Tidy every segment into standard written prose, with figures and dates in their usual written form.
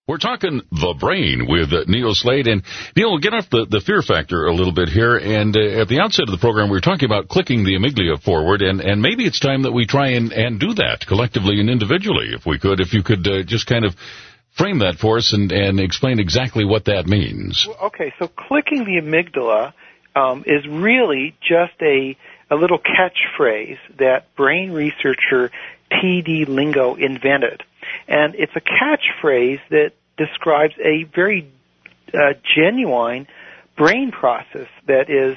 We're talking the brain with Neil Slade. And Neil, we'll get off the fear factor a little bit here. And at the outset of the program, we were talking about clicking the amygdala forward. And maybe it's time that we try and do that collectively and individually, if we could. If you could just kind of frame that for us and explain exactly what that means. Okay, so clicking the amygdala is really just a little catchphrase that brain researcher T.D. Lingo invented. And it's a catchphrase that describes a very genuine brain process that is,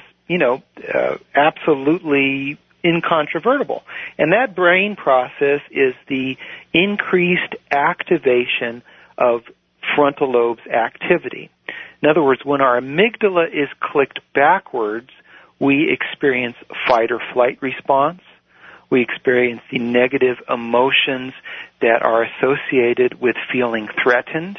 absolutely incontrovertible. And that brain process is the increased activation of frontal lobe's activity. In other words, when our amygdala is clicked backwards, we experience fight or flight response. We experience the negative emotions that are associated with feeling threatened.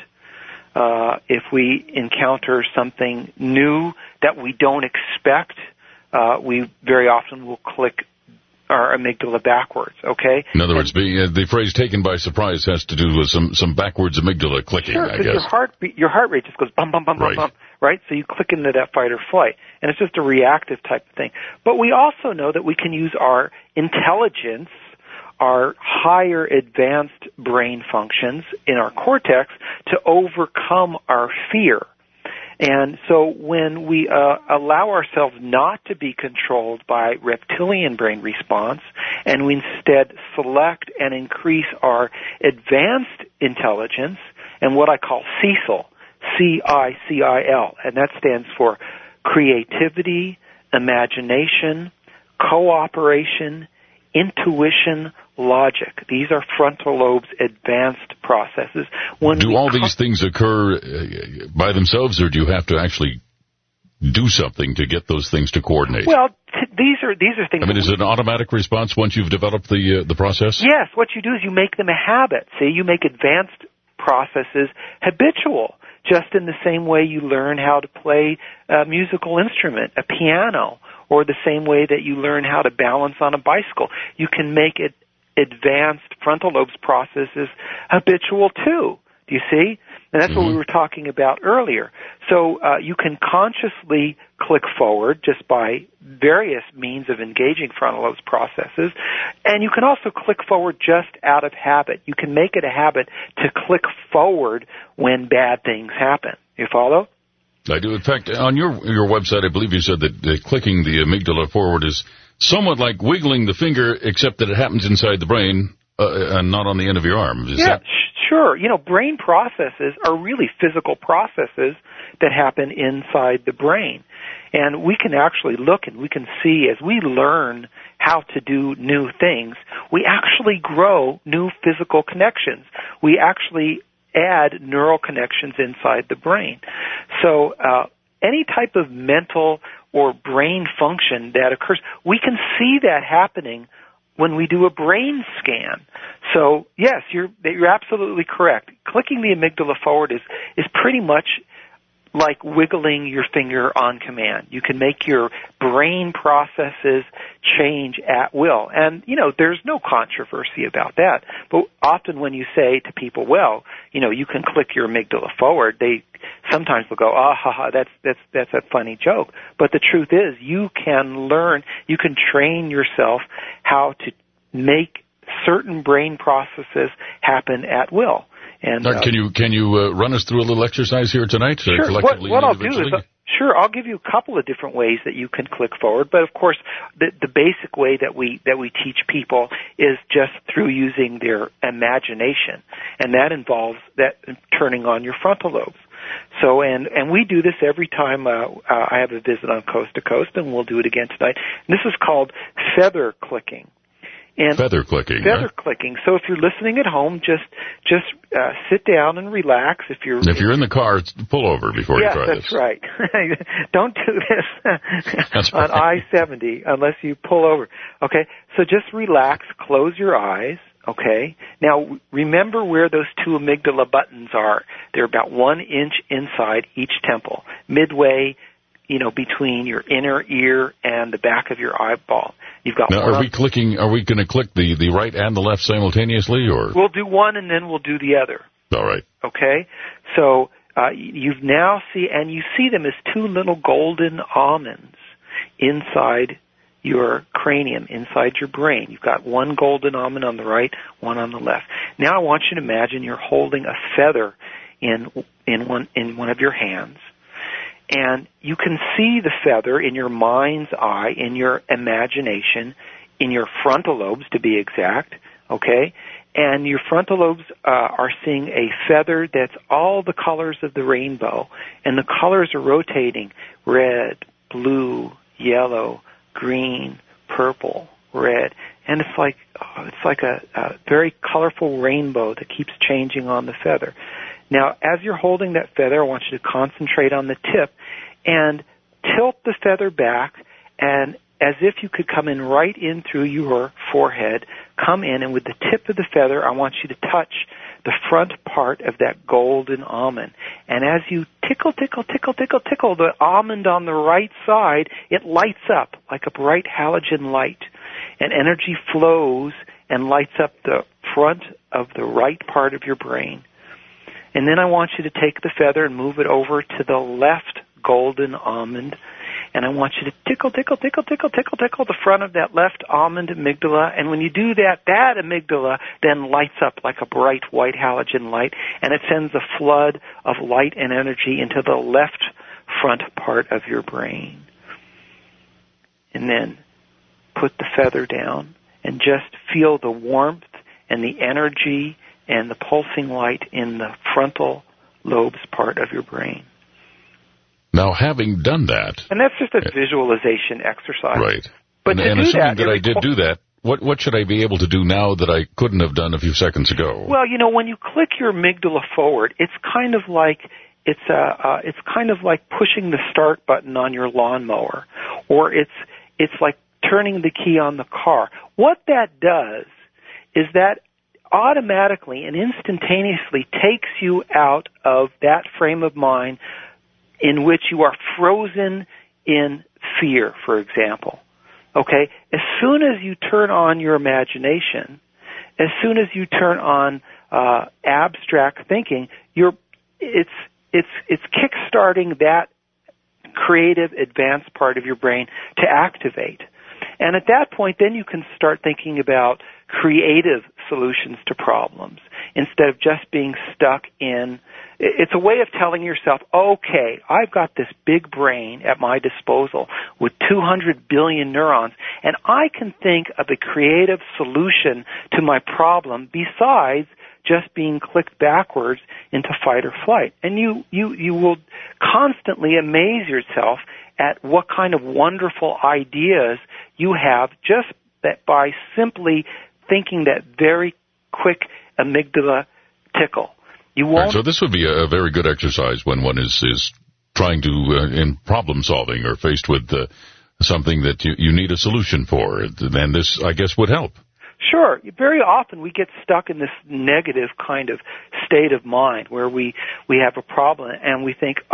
If we encounter something new that we don't expect, we very often will click our amygdala backwards, okay? In other words, the phrase taken by surprise has to do with some backwards amygdala clicking, sure, I guess. Your heart rate just goes bum, bum, bum, right. bum, bum, right? So you click into that fight or flight. And it's just a reactive type of thing. But we also know that we can use our intelligence, our higher advanced brain functions in our cortex to overcome our fear. And so when we allow ourselves not to be controlled by reptilian brain response, and we instead select and increase our advanced intelligence, and what I call CICIL, C-I-C-I-L, and that stands for creativity, imagination, cooperation, intuition, logic. These are frontal lobe's advanced processes. Do all these things occur by themselves, or do you have to actually do something to get those things to coordinate? Well, these are things. I mean, is it an automatic response once you've developed the process? Yes. What you do is you make them a habit. See, you make advanced processes habitual, just in the same way you learn how to play a musical instrument, a piano, or the same way that you learn how to balance on a bicycle. You can make it advanced frontal lobe's processes habitual too. Do you see? And that's what we were talking about earlier. So you can consciously click forward just by various means of engaging frontal lobe's processes, and you can also click forward just out of habit. You can make it a habit to click forward when bad things happen. You follow? I do. In fact, on your website, I believe you said that clicking the amygdala forward is somewhat like wiggling the finger, except that it happens inside the brain and not on the end of your arm. Sure. Brain processes are really physical processes that happen inside the brain. And we can actually look and we can see as we learn how to do new things, we actually grow new physical connections. We actually add neural connections inside the brain. So any type of mental or brain function that occurs, we can see that happening when we do a brain scan. So yes, you're absolutely correct. Clicking the amygdala forward is pretty much like wiggling your finger on command. You can make your brain processes change at will. And, there's no controversy about that. But often when you say to people, well, you can click your amygdala forward, they sometimes will go, that's a funny joke. But the truth is, you can train yourself how to make certain brain processes happen at will. And can you run us through a little exercise here tonight? Sure. Collectively what I'll do is, I'll give you a couple of different ways that you can click forward. But of course, the basic way that we teach people is just through using their imagination, and that involves turning on your frontal lobes. So, and we do this every time I have a visit on Coast to Coast, and we'll do it again tonight. And this is called feather clicking. And feather clicking. So if you're listening at home, just sit down and relax. If you're in the car, pull over before you try this. Yes, that's right. Don't do this on I-70 unless you pull over. Okay, so just relax, close your eyes. Okay, now remember where those two amygdala buttons are. They're about 1 inch inside each temple, midway, between your inner ear and the back of your eyeball. You've got. Now, are we going to click the right and the left simultaneously, or? We'll do one and then we'll do the other. All right. Okay? So you see them as two little golden almonds inside your cranium, inside your brain. You've got one golden almond on the right, one on the left. Now I want you to imagine you're holding a feather in one of your hands, and you can see the feather in your mind's eye, in your imagination, in your frontal lobes to be exact, okay? And your frontal lobes are seeing a feather that's all the colors of the rainbow, and the colors are rotating: red, blue, yellow, green, purple, red, and it's like a very colorful rainbow that keeps changing on the feather. Now, as you're holding that feather, I want you to concentrate on the tip and tilt the feather back, and as if you could come in right in through your forehead, come in, and with the tip of the feather, I want you to touch the front part of that golden almond. And as you tickle the almond on the right side, it lights up like a bright halogen light. And energy flows and lights up the front of the right part of your brain. And then I want you to take the feather and move it over to the left golden almond. And I want you to tickle the front of that left almond amygdala. And when you do that, that amygdala then lights up like a bright white halogen light, and it sends a flood of light and energy into the left front part of your brain. And then put the feather down and just feel the warmth and the energy and the pulsing light in the frontal lobes part of your brain. Now, having done that... And that's just a visualization exercise. Right. But and assuming that I did do that, what should I be able to do now that I couldn't have done a few seconds ago? Well, when you click your amygdala forward, it's kind of like pushing the start button on your lawnmower, or it's like turning the key on the car. What that does is that automatically and instantaneously takes you out of that frame of mind in which you are frozen in fear, for example. Okay? As soon as you turn on your imagination, as soon as you turn on abstract thinking, it's kickstarting that creative, advanced part of your brain to activate. And at that point, then you can start thinking about creative solutions to problems instead of just being stuck in... It's a way of telling yourself, okay, I've got this big brain at my disposal with 200 billion neurons, and I can think of a creative solution to my problem besides just being clicked backwards into fight or flight. And you will constantly amaze yourself at what kind of wonderful ideas you have just by simply thinking that very quick amygdala tickle. You won't. Right, so this would be a very good exercise when one is trying to, in problem solving or faced with something that you need a solution for. And this, I guess, would help. Sure. Very often we get stuck in this negative kind of state of mind where we have a problem and we think,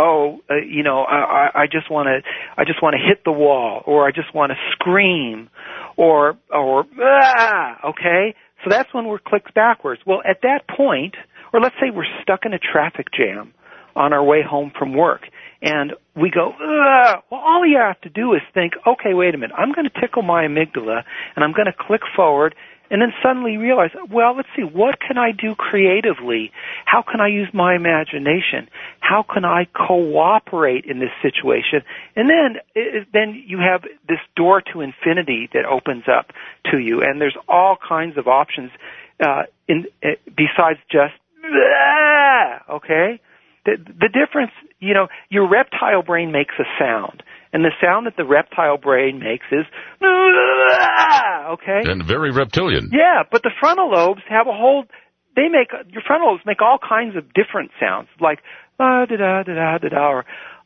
I just want to hit the wall, or I just want to scream, or okay? So that's when we're clicked backwards. Well, at that point, or let's say we're stuck in a traffic jam on our way home from work, and we go, well, all you have to do is think, okay, wait a minute, I'm going to tickle my amygdala, and I'm going to click forward, and then suddenly realize, well, let's see, what can I do creatively? How can I use my imagination? How can I cooperate in this situation? And then you have this door to infinity that opens up to you, and there's all kinds of options besides just, okay? The difference, your reptile brain makes a sound, and the sound that the reptile brain makes is, okay? And very reptilian. Yeah, but the frontal lobes have your frontal lobes make all kinds of different sounds, like, or,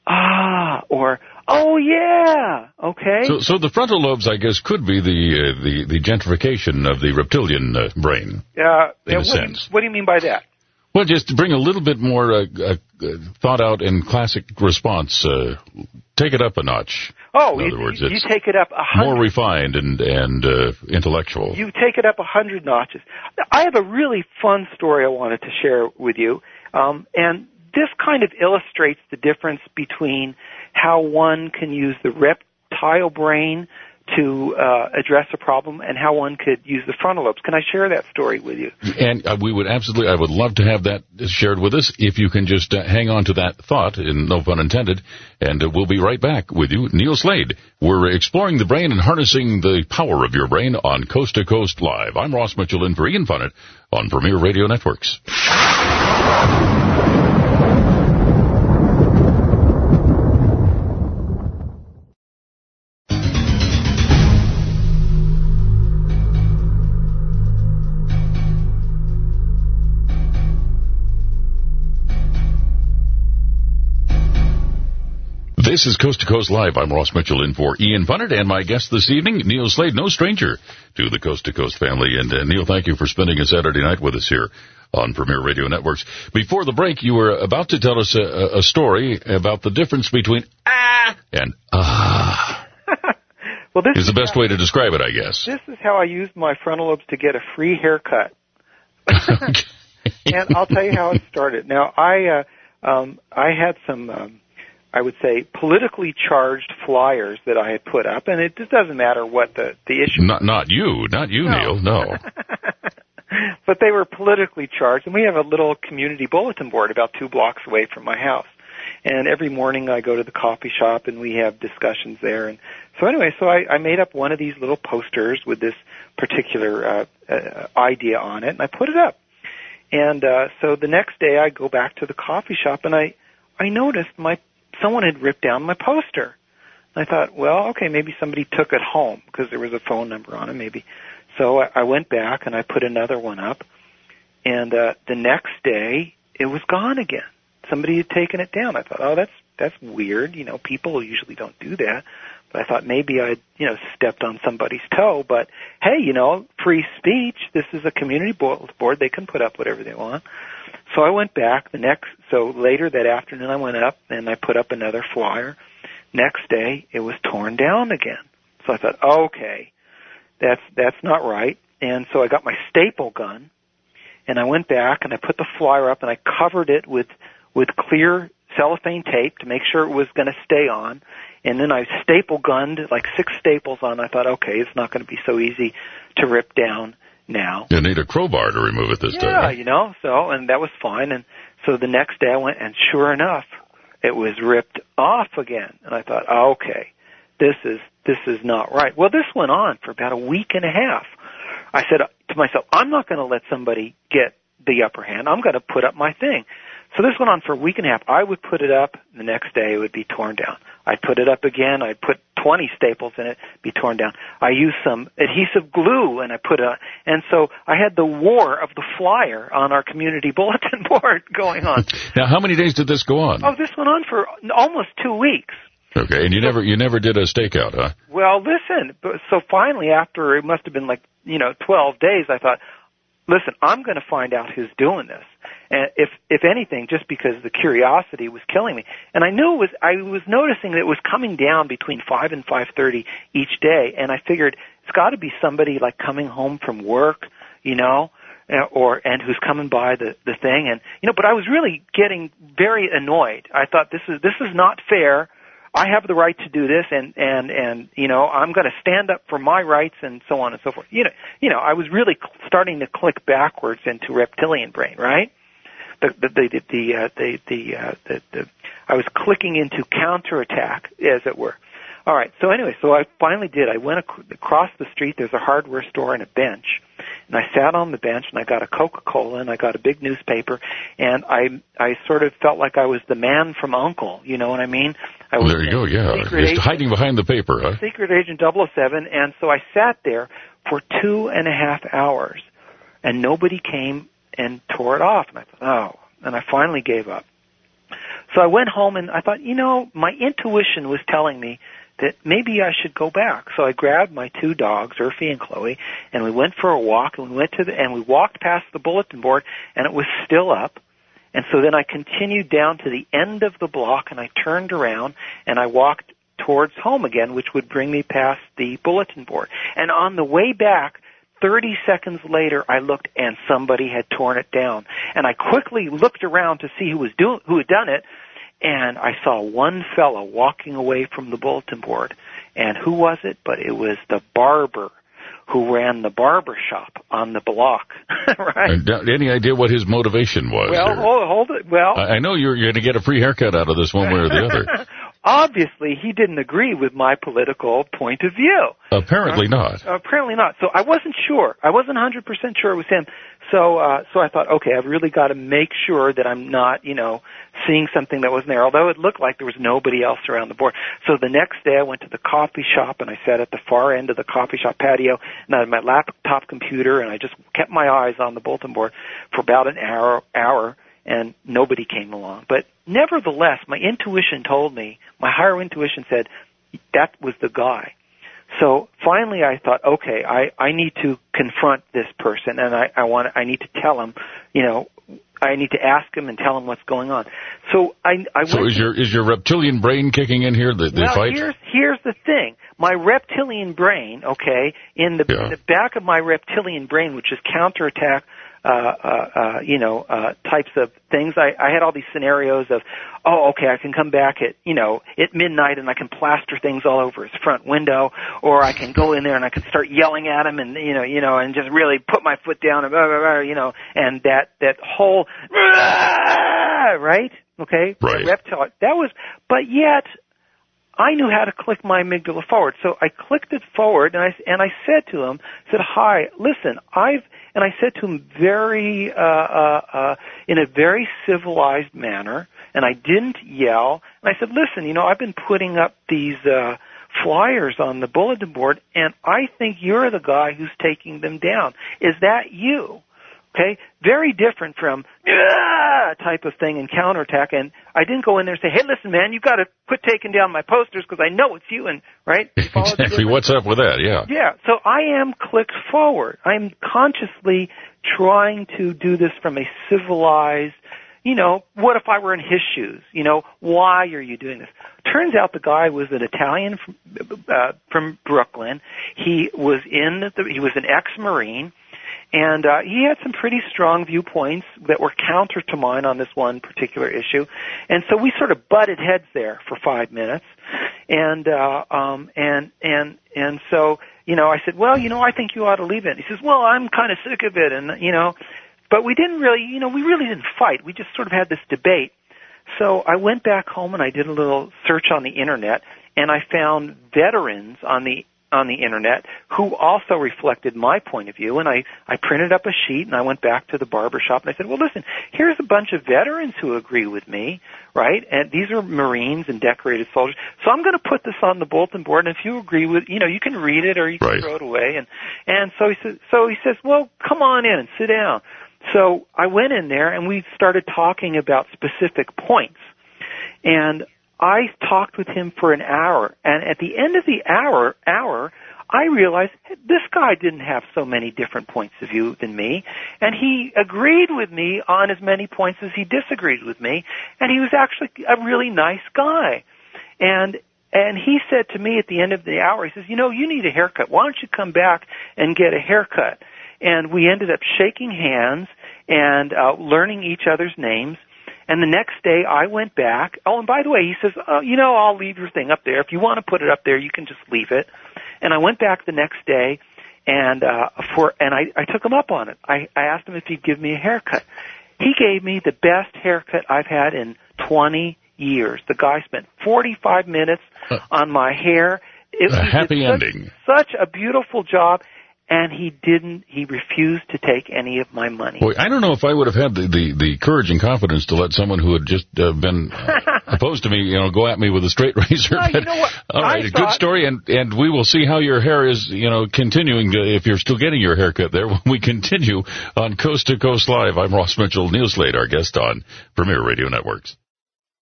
or, oh yeah, okay? So the frontal lobes, I guess, could be the gentrification of the reptilian brain, in a sense. What do you mean by that? Well, just to bring a little bit more thought out and classic response. Take it up a notch. Oh, in other words, you take it up 100. More refined and intellectual. You take it up 100 notches. I have a really fun story I wanted to share with you, and this kind of illustrates the difference between how one can use the reptile brain to address a problem and how one could use the frontal lobes. Can I share that story with you? And I would love to have that shared with us. If you can just hang on to that thought, and no pun intended, and we'll be right back with you. Neil Slade. We're exploring the brain and harnessing the power of your brain on Coast to Coast Live. I'm Ross Mitchell in for Ian Punnett on Premier Radio Networks. This is Coast to Coast Live. I'm Ross Mitchell in for Ian Punnett, and my guest this evening, Neil Slade, no stranger to the Coast to Coast family. And Neil, thank you for spending a Saturday night with us here on Premier Radio Networks. Before the break, you were about to tell us a story about the difference between and Well, this is the best way to describe it, I guess. This is how I used my frontal lobes to get a free haircut. And I'll tell you how it started. Now, I had some... I would say, politically charged flyers that I had put up, and it just doesn't matter what the issue. Not you, no. Neil, no. But they were politically charged, and we have a little community bulletin board about 2 blocks away from my house. And every morning I go to the coffee shop, and we have discussions there. And so anyway, I made up one of these little posters with this particular idea on it, and I put it up. And so the next day I go back to the coffee shop, and I noticed someone had ripped down my poster. I thought, well, okay, maybe somebody took it home because there was a phone number on it, maybe. So I went back and I put another one up, and the next day it was gone again. Somebody had taken it down. I thought, oh, that's weird. You know, people usually don't do that. But I thought maybe I'd stepped on somebody's toe. But hey, free speech. This is a community board. They can put up whatever they want. So I went back so later that afternoon I went up and I put up another flyer. Next day it was torn down again. So I thought, okay, that's not right. And so I got my staple gun and I went back and I put the flyer up and I covered it with clear cellophane tape to make sure it was going to stay on. And then I staple gunned like 6 staples on. I thought, okay, it's not going to be so easy to rip down now. You need a crowbar to remove it this time. Yeah, so, and that was fine. And so the next day I went, and sure enough, it was ripped off again. And I thought, okay, this is not right. Well, this went on for about a week and a half. I said to myself, I'm not going to let somebody get the upper hand. I'm going to put up my thing. So this went on for a week and a half. I would put it up. The next day it would be torn down. I'd put it up again. I'd put 20 staples in it, be torn down. I used some adhesive glue, and and so I had the war of the flyer on our community bulletin board going on. Now, how many days did this go on? Oh, this went on for almost 2 weeks. Okay, and you never did a stakeout, huh? Well, listen, so finally after it must have been 12 days, I thought, listen, I'm going to find out who's doing this. And if anything, just because the curiosity was killing me. And I was noticing that it was coming down between 5 and 5:30 each day, and I figured it's got to be somebody like coming home from work, and who's coming by the thing. And but I was really getting very annoyed. I thought this is not fair. I have the right to do this, and I'm going to stand up for my rights, and so on and so forth. I was really starting to click backwards into reptilian brain, right? I was clicking into counterattack, as it were. All right. So anyway, I finally did. I went across the street. There's a hardware store and a bench, and I sat on the bench and I got a Coca-Cola and I got a big newspaper, and I sort of felt like I was the man from U.N.C.L.E. You know what I mean? There you go. Yeah, just hiding behind the paper, huh? Secret Agent 007, and so I sat there for 2.5 hours, and nobody came and tore it off. And I thought, and I finally gave up. So I went home and I thought, my intuition was telling me that maybe I should go back. So I grabbed my two dogs, Urfi and Chloe, and we went for a walk, and we walked past the bulletin board, and it was still up. And so then I continued down to the end of the block, and I turned around, and I walked towards home again, which would bring me past the bulletin board. And on the way back, 30 seconds later, I looked, and somebody had torn it down. And I quickly looked around to see who had done it, and I saw one fellow walking away from the bulletin board. And who was it? But it was the barber who ran the barber shop on the block, right? Any idea what his motivation was? Well, hold it. Well, I know you're going to get a free haircut out of this one way or the other. Obviously, he didn't agree with my political point of view. Apparently not. Apparently not. So I wasn't sure. I wasn't 100% sure it was him. So I thought, okay, I've really got to make sure that I'm not, seeing something that wasn't there, although it looked like there was nobody else around the board. So the next day I went to the coffee shop, and I sat at the far end of the coffee shop patio, and I had my laptop computer, and I just kept my eyes on the bulletin board for about an hour, and nobody came along. But nevertheless, my intuition told me, my higher intuition said, that was the guy. So finally I thought, okay, I need to confront this person, and I need to tell him, I need to ask him and tell him what's going on. So So is your reptilian brain kicking in here, the fight? Here's the thing. My reptilian brain, okay, in the back of my reptilian brain, which is counterattack, types of things. I had all these scenarios of, I can come back at midnight and I can plaster things all over his front window, or I can go in there and I can start yelling at him and, and just really put my foot down and, and that whole, right? Okay? Right. Reptile. But yet, I knew how to click my amygdala forward. So I clicked it forward, and I said to him, hi, listen, and I said to him very, in a very civilized manner, and I didn't yell, and I said, listen, I've been putting up these, flyers on the bulletin board, and I think you're the guy who's taking them down. Is that you? Okay, very different from type of thing and counterattack. And I didn't go in there and say, "Hey, listen, man, you got to quit taking down my posters because I know it's you." And right, exactly. What's up with that? Yeah. Yeah. So I am clicked forward. I'm consciously trying to do this from a civilized. What if I were in his shoes? Why are you doing this? Turns out the guy was an Italian from Brooklyn. He was an ex-Marine. And he had some pretty strong viewpoints that were counter to mine on this one particular issue. And so we sort of butted heads there for 5 minutes. And so, I said, well, I think you ought to leave it. He says, well, I'm kind of sick of it. And, but we didn't really, we really didn't fight. We just sort of had this debate. So I went back home and I did a little search on the Internet, and I found veterans on the Internet who also reflected my point of view, and I printed up a sheet and I went back to the barber shop and I said, well, listen, here's a bunch of veterans who agree with me, right? And these are Marines and decorated soldiers. So I'm going to put this on the bulletin board, and if you agree with, you can read it or you can throw it away. And so he says, well, come on in and sit down. So I went in there and we started talking about specific points. And I talked with him for an hour, and at the end of the hour, I realized this guy didn't have so many different points of view than me, and he agreed with me on as many points as he disagreed with me, and he was actually a really nice guy. And he said to me at the end of the hour, he says, you need a haircut. Why don't you come back and get a haircut? And we ended up shaking hands and learning each other's names. And the next day I went back. Oh, and by the way, he says, I'll leave your thing up there. If you want to put it up there, you can just leave it. And I went back the next day and I took him up on it. I asked him if he'd give me a haircut. He gave me the best haircut I've had in 20 years. The guy spent 45 minutes on my hair. It was a happy ending. Such a beautiful job. And he refused to take any of my money. Boy, I don't know if I would have had the courage and confidence to let someone who had just been opposed to me, go at me with a straight razor. No, you know what? All right, a good story, and we will see how your hair is, continuing if you're still getting your haircut there when we continue on Coast to Coast Live. I'm Ross Mitchell, Neil Slade, our guest on Premier Radio Networks.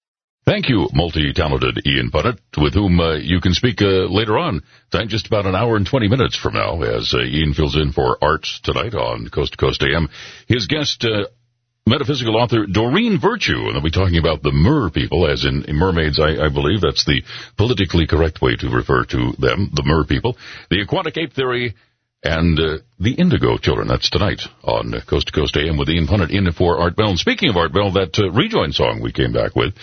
Thank you, multi-talented Ian Punnett, with whom you can speak later on, just about an hour and 20 minutes from now, as Ian fills in for Art tonight on Coast to Coast AM. His guest, metaphysical author Doreen Virtue, and they'll be talking about the mer people, as in mermaids, I believe. That's the politically correct way to refer to them, the mer people. The aquatic ape theory, and the Indigo Children. That's tonight on Coast to Coast AM with Ian Punnett in for Art Bell. And speaking of Art Bell, that rejoin song we came back with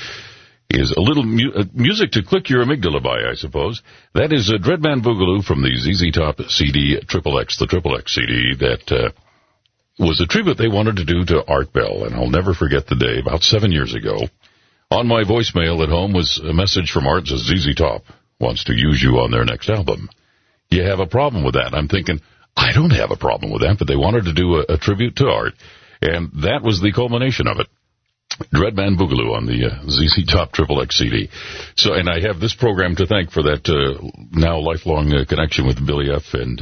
is a little music to click your amygdala by, I suppose. That is Dreadman Boogaloo from the ZZ Top CD XXX, the XXX CD that was a tribute they wanted to do to Art Bell. And I'll never forget the day, about 7 years ago. On my voicemail at home was a message from Art that says ZZ Top wants to use you on their next album. You have a problem with that? I'm thinking, I don't have a problem with that, but they wanted to do a tribute to Art. And that was the culmination of it. Dreadman Boogaloo on the ZZ Top XXX CD. So, and I have this program to thank for that now lifelong connection with Billy F. and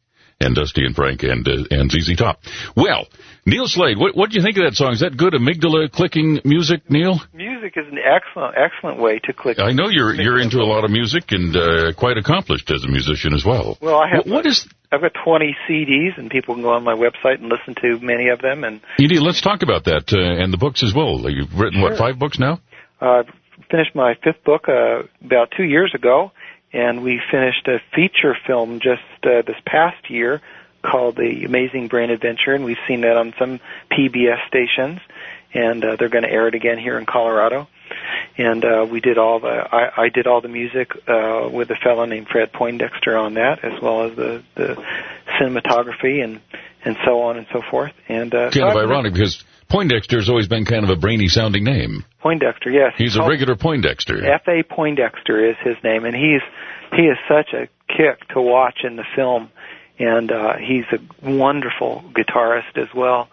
Dusty and Frank and ZZ Top. Well, Neil Slade, what do you think of that song? Is that good amygdala clicking music, Neil? Music is an excellent way to click. I know you're into a lot of music and quite accomplished as a musician as well. Well, I've got 20 CDs, and people can go on my website and listen to many of them. And Indeed, let's talk about that and the books as well. You've written, sure. 5 books now? I've finished my 5th book about 2 years ago, and we finished a feature film just this past year called The Amazing Brain Adventure, and we've seen that on some PBS stations, and they're going to air it again here in Colorado. And we did I did all the music with a fellow named Fred Poindexter on that, as well as the cinematography and so on and so forth. And kind of ironic because Poindexter has always been kind of a brainy sounding name. Poindexter, yes. He's a regular Poindexter. F.A. Poindexter is his name, and he is such a kick to watch in the film, and he's a wonderful guitarist as well.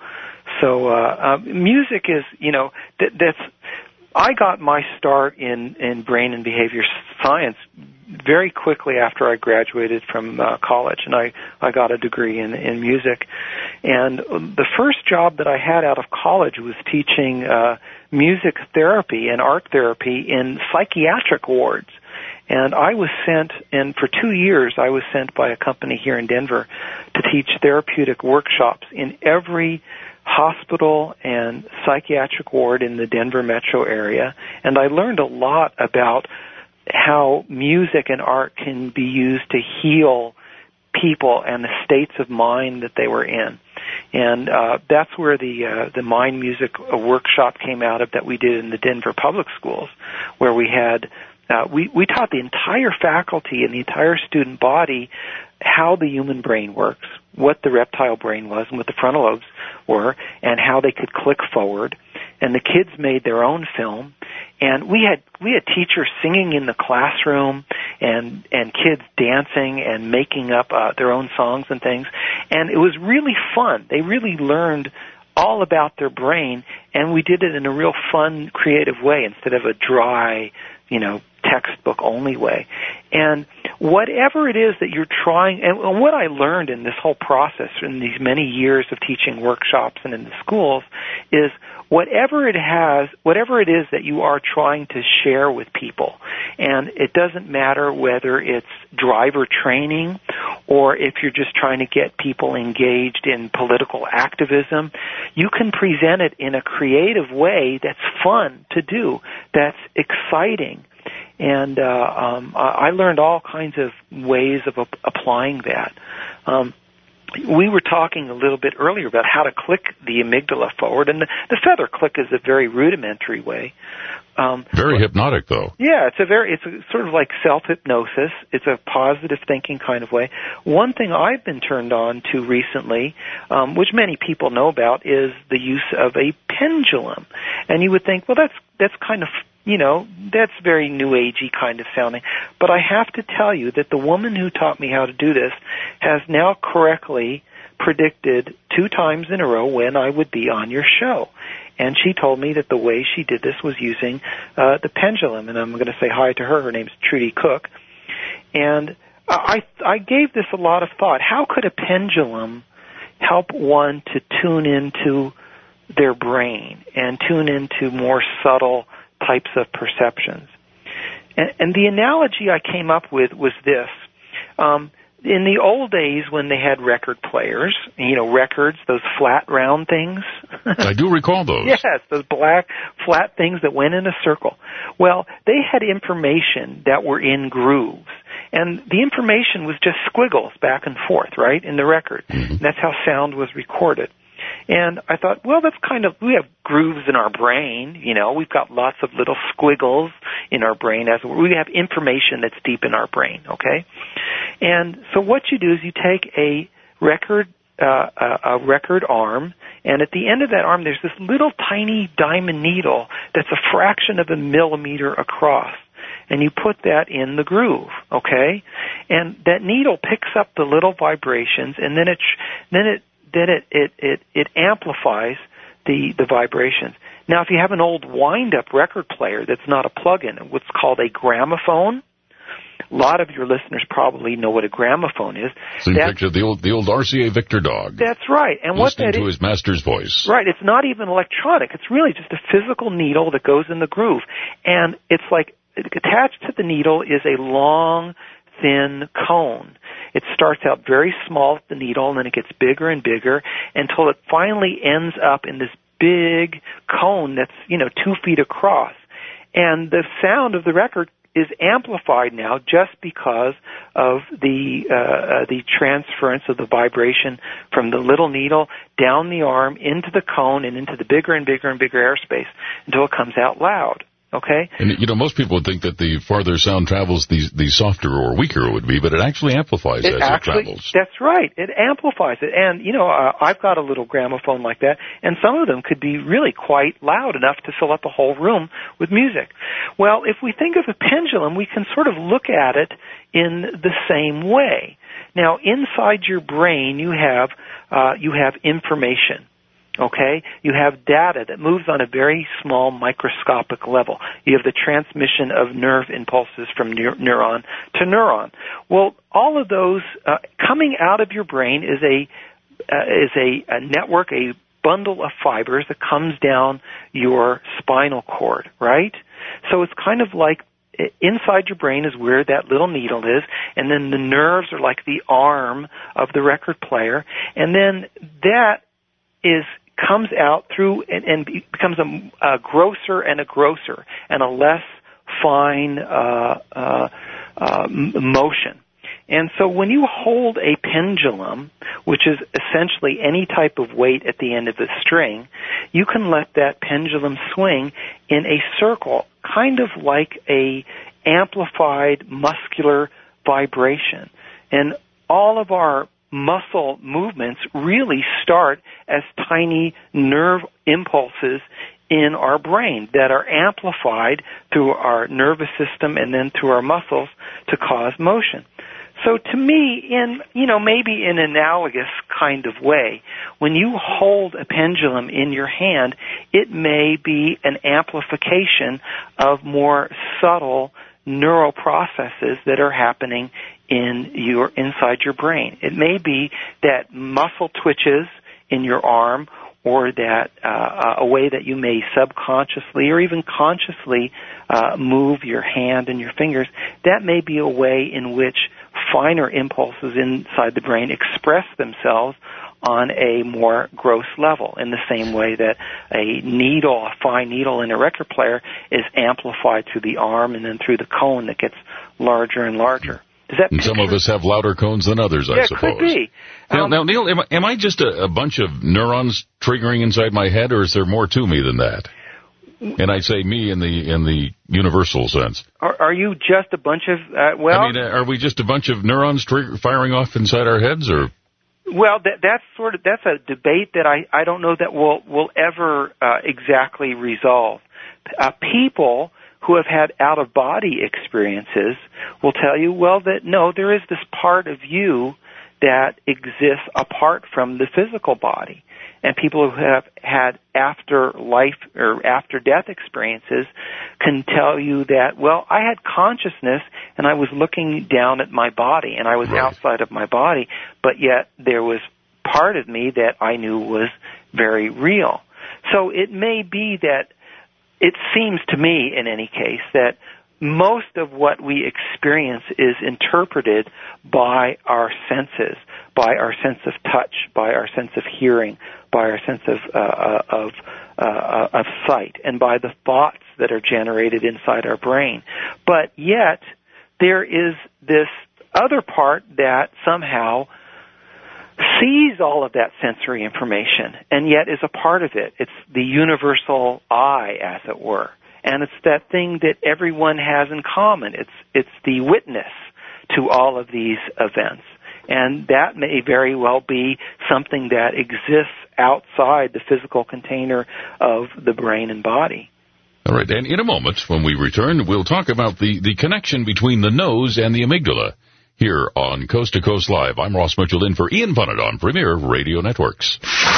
So music is, that's. I got my start in brain and behavior science very quickly after I graduated from college, and I got a degree in music. And the first job that I had out of college was teaching music therapy and art therapy in psychiatric wards. And I was sent, and for 2 years I was sent by a company here in Denver to teach therapeutic workshops in every hospital and psychiatric ward in the Denver metro area, and I learned a lot about how music and art can be used to heal people and the states of mind that they were in. And that's where the mind music workshop came out of that we did in the Denver public schools, where we had we taught the entire faculty and the entire student body how the human brain works, what the reptile brain was and what the frontal lobes were, and how they could click forward. And the kids made their own film, and we had teachers singing in the classroom and kids dancing and making up their own songs and things. And it was really fun. They really learned all about their brain, and we did it in a real fun, creative way instead of a dry, textbook-only way. And whatever it is that you're trying, and what I learned in this whole process, in these many years of teaching workshops and in the schools, is whatever it is that you are trying to share with people, and it doesn't matter whether it's driver training or if you're just trying to get people engaged in political activism, you can present it in a creative way that's fun to do, that's exciting. And I learned all kinds of ways of applying that. We were talking a little bit earlier about how to click the amygdala forward, and the feather click is a very rudimentary way. Very hypnotic, though. Yeah, it's sort of like self-hypnosis. It's a positive thinking kind of way. One thing I've been turned on to recently, which many people know about, is the use of a pendulum. And you would think, well, that's kind of, that's very new agey kind of sounding. But I have to tell you that the woman who taught me how to do this has now correctly predicted 2 times in a row when I would be on your show. And she told me that the way she did this was using the pendulum. And I'm going to say hi to her. Her name's Trudy Cook. And I gave this a lot of thought. How could a pendulum help one to tune into their brain and tune into more subtle types of perceptions. And the analogy I came up with was this. In the old days when they had record players, records, those flat round things. I do recall those. Yes, those black flat things that went in a circle. Well, they had information that were in grooves. And the information was just squiggles back and forth, right, in the record. Mm-hmm. And that's how sound was recorded. And I thought, well, that's we have grooves in our brain, we've got lots of little squiggles in our brain as we have information that's deep in our brain, okay? And so what you do is you take a record arm, and at the end of that arm there's this little tiny diamond needle that's a fraction of a millimeter across. And you put that in the groove, okay? And that needle picks up the little vibrations, and then it amplifies the vibrations. Now, if you have an old wind-up record player that's not a plug-in, what's called a gramophone, a lot of your listeners probably know what a gramophone is. So you picture the old RCA Victor dog. That's right. And what that is, listening to his master's voice. Right. It's not even electronic. It's really just a physical needle that goes in the groove. And it's like attached to the needle is a long, thin cone. It starts out very small at the needle, and then it gets bigger and bigger until it finally ends up in this big cone that's, 2 feet across. And the sound of the record is amplified now just because of the transference of the vibration from the little needle down the arm into the cone and into the bigger and bigger and bigger airspace until it comes out loud. Okay? And, most people would think that the farther sound travels, the softer or weaker it would be, but it actually amplifies as it travels. That's right. It amplifies it. And, I've got a little gramophone like that, and some of them could be really quite loud enough to fill up the whole room with music. Well, if we think of a pendulum, we can sort of look at it in the same way. Now, inside your brain, you have information. Okay? You have data that moves on a very small microscopic level. You have the transmission of nerve impulses from neuron to neuron. Well, all of those coming out of your brain is a network, a bundle of fibers that comes down your spinal cord, right? So it's kind of like inside your brain is where that little needle is, and then the nerves are like the arm of the record player, and then that comes out through and becomes a grosser and a less fine motion. And so when you hold a pendulum, which is essentially any type of weight at the end of the string, you can let that pendulum swing in a circle, kind of like a amplified muscular vibration. And all of our muscle movements really start as tiny nerve impulses in our brain that are amplified through our nervous system and then through our muscles to cause motion. So to me, maybe in an analogous kind of way, when you hold a pendulum in your hand, it may be an amplification of more subtle neural processes that are happening inside your brain. It may be that muscle twitches in your arm, or that a way that you may subconsciously or even consciously move your hand and your fingers. That may be a way in which finer impulses inside the brain express themselves on a more gross level, in the same way that a fine needle in a record player is amplified through the arm and then through the cone that gets larger and larger. And some of us have louder cones than others, I suppose. Yeah, it could be. Now, Neil, am I just a bunch of neurons triggering inside my head, or is there more to me than that? And I say me in the universal sense. Are you just a bunch of are we just a bunch of neurons firing off inside our heads, or? Well, that's a debate that I don't know that will ever exactly resolve. People who have had out-of-body experiences will tell you, there is this part of you that exists apart from the physical body. And people who have had after-life or after-death experiences can tell you that, I had consciousness and I was looking down at my body and I was outside of my body, but yet there was part of me that I knew was very real. So it may be that it seems to me, in any case, that most of what we experience is interpreted by our senses, by our sense of touch, by our sense of hearing, by our sense of sight, and by the thoughts that are generated inside our brain. But yet, there is this other part that somehow sees all of that sensory information and yet is a part of it. It's the universal eye, as it were. And it's that thing that everyone has in common. It's the witness to all of these events. And that may very well be something that exists outside the physical container of the brain and body. All right, and in a moment, when we return, we'll talk about the connection between the nose and the amygdala. Here on Coast to Coast Live, I'm Ross Mitchell in for Ian Punnett on Premier Radio Networks.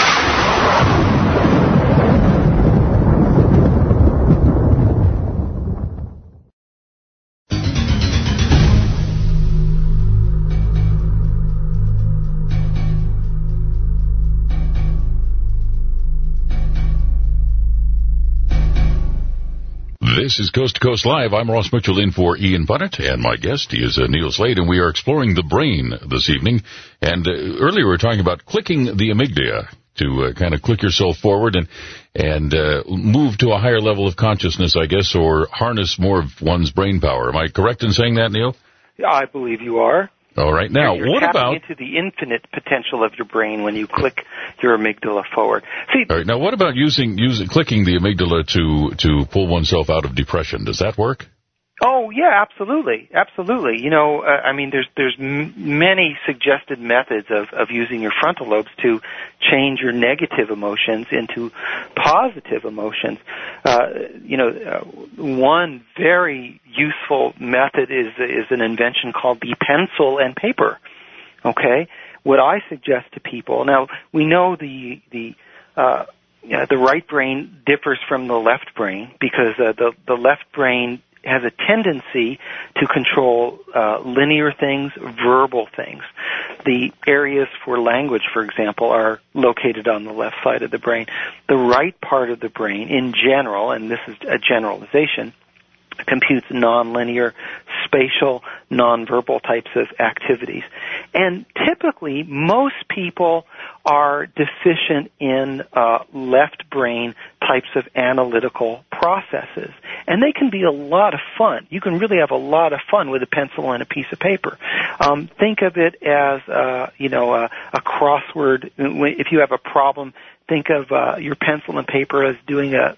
This is Coast to Coast Live. I'm Ross Mitchell in for Ian Punnett, and my guest is Neil Slade, and we are exploring the brain this evening. And earlier we were talking about clicking the amygdala to kind of click yourself forward and move to a higher level of consciousness, I guess, or harness more of one's brain power. Am I correct in saying that, Neil? I believe you are. All right. Now, you're what about into the infinite potential of your brain when you click your amygdala forward? See, all right. Now, what about using clicking the amygdala to pull oneself out of depression? Does that work? Oh, yeah, absolutely. Absolutely. You know, I mean, there's many suggested methods of using your frontal lobes to change your negative emotions into positive emotions. One very useful method is an invention called the pencil and paper. Okay? What I suggest to people, now, we know the right brain differs from the left brain because the left brain has a tendency to control linear things, verbal things. The areas for language, for example, are located on the left side of the brain. The right part of the brain, in general, and this is a generalization, computes nonlinear, spatial, nonverbal types of activities. And typically, most people are deficient in left brain types of analytical processes. And they can be a lot of fun. You can really have a lot of fun with a pencil and a piece of paper. Think of it as, a crossword. If you have a problem, think of your pencil and paper as doing a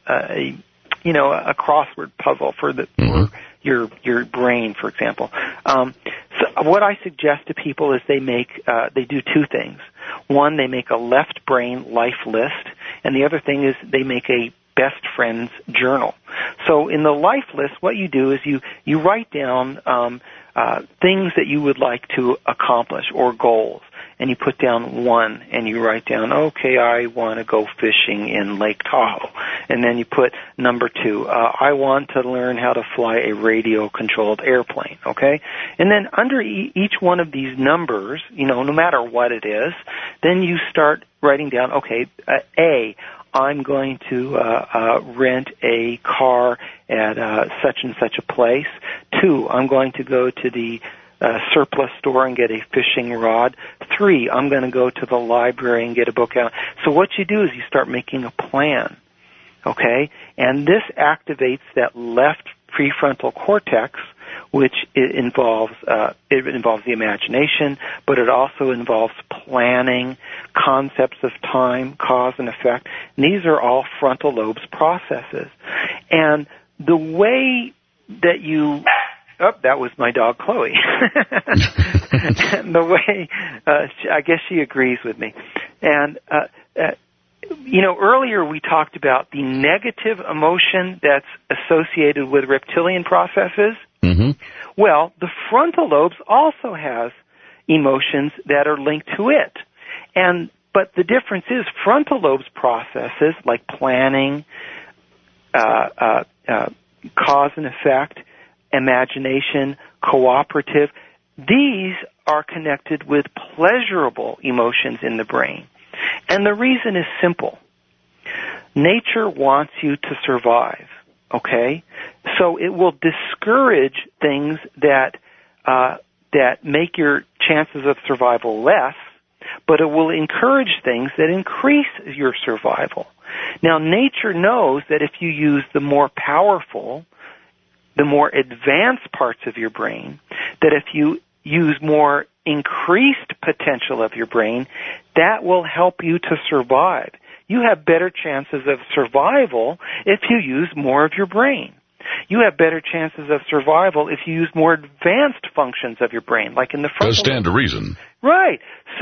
crossword puzzle for your brain, for example. So what I suggest to people is they do two things. One, they make a left brain life list, and the other thing is they make a best friend's journal. So in the life list, what you do is you write down things that you would like to accomplish or goals. And you put down one, and you write down, okay, I want to go fishing in Lake Tahoe. And then you put number 2, I want to learn how to fly a radio-controlled airplane, okay? And then under each one of these numbers, no matter what it is, then you start writing down, okay, A, I'm going to rent a car at such and such a place. 2, I'm going to go to the surplus store and get a fishing rod. 3, I'm going to go to the library and get a book out. So what you do is you start making a plan, okay? And this activates that left prefrontal cortex, which involves the imagination, but it also involves planning, concepts of time, cause and effect. And these are all frontal lobes processes. And the way that you... Oh, that was my dog, Chloe. The way, I guess she agrees with me. And, earlier we talked about the negative emotion that's associated with reptilian processes. Mm-hmm. Well, the frontal lobes also has emotions that are linked to it. But the difference is frontal lobes processes like planning, cause and effect, imagination, cooperative, these are connected with pleasurable emotions in the brain. And the reason is simple. Nature wants you to survive. Okay? So it will discourage things that make your chances of survival less, but it will encourage things that increase your survival. Now, nature knows that if you use the more powerful, the more advanced parts of your brain, that if you use more increased potential of your brain, that will help you to survive. You have better chances of survival if you use more of your brain. You have better chances of survival if you use more advanced functions of your brain, like in the frontal lobes. Does stand to reason. Right.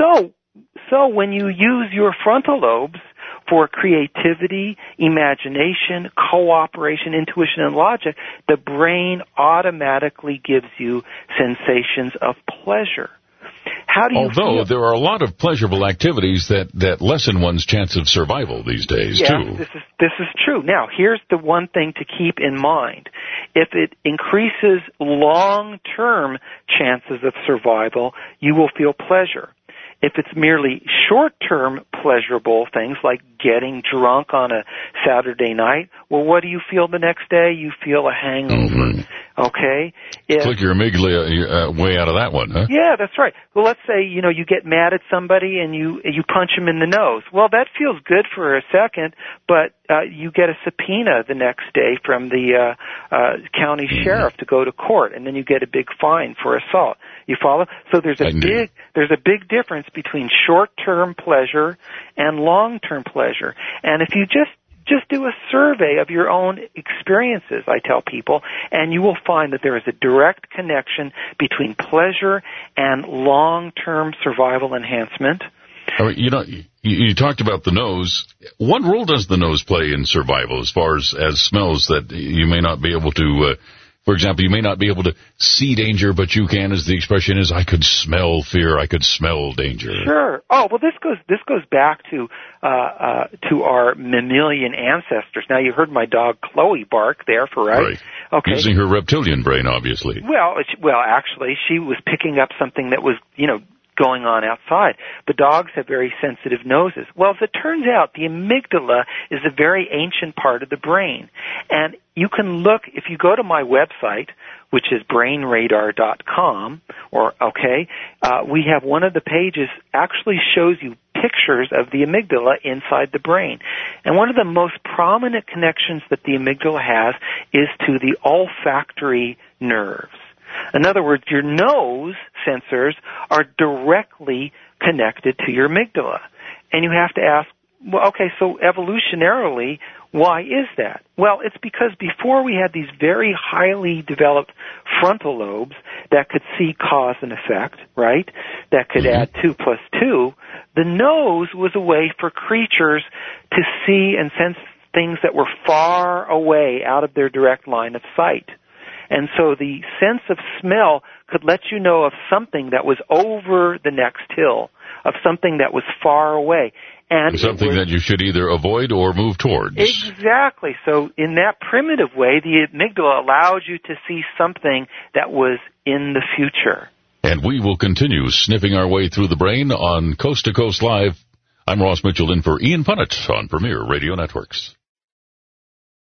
So when you use your frontal lobes for creativity, imagination, cooperation, intuition, and logic, the brain automatically gives you sensations of pleasure. How do you Although feel? there are a lot of pleasurable activities that lessen one's chance of survival these days, too. This is true. Now, here's the one thing to keep in mind. If it increases long-term chances of survival, you will feel pleasure. If it's merely short-term pleasurable things like getting drunk on a Saturday night, well, what do you feel the next day? You feel a hangover. Mm-hmm. Okay? Click your amygdala way out of that one, huh? Yeah, that's right. Well, let's say, you get mad at somebody and you punch him in the nose. Well, that feels good for a second, but you get a subpoena the next day from the county sheriff to go to court, and then you get a big fine for assault. You follow? So there's a big difference between short-term pleasure and long-term pleasure. And if you just do a survey of your own experiences, I tell people, and you will find that there is a direct connection between pleasure and long-term survival enhancement. You talked about the nose. What role does the nose play in survival as far as smells that you may not be able to, for example, you may not be able to see danger, but you can, as the expression is, I could smell fear, I could smell danger. Sure. Oh, well, this goes back to our mammalian ancestors. Now, you heard my dog Chloe bark there, right? Okay. Using her reptilian brain, obviously. Well, actually, she was picking up something that was, going on outside. The dogs have very sensitive noses. Well, as it turns out, the amygdala is a very ancient part of the brain. And you can look, if you go to my website, which is brainradar.com, we have one of the pages actually shows you pictures of the amygdala inside the brain. And one of the most prominent connections that the amygdala has is to the olfactory nerves. In other words, your nose sensors are directly connected to your amygdala. And you have to ask, well, okay, so evolutionarily, why is that? Well, it's because before we had these very highly developed frontal lobes that could see cause and effect, right, that could add 2 plus 2, the nose was a way for creatures to see and sense things that were far away out of their direct line of sight. And so the sense of smell could let you know of something that was over the next hill, of something that was far away. And something that you should either avoid or move towards. Exactly. So in that primitive way, the amygdala allows you to see something that was in the future. And we will continue sniffing our way through the brain on Coast to Coast Live. I'm Ross Mitchell in for Ian Punnett on Premier Radio Networks.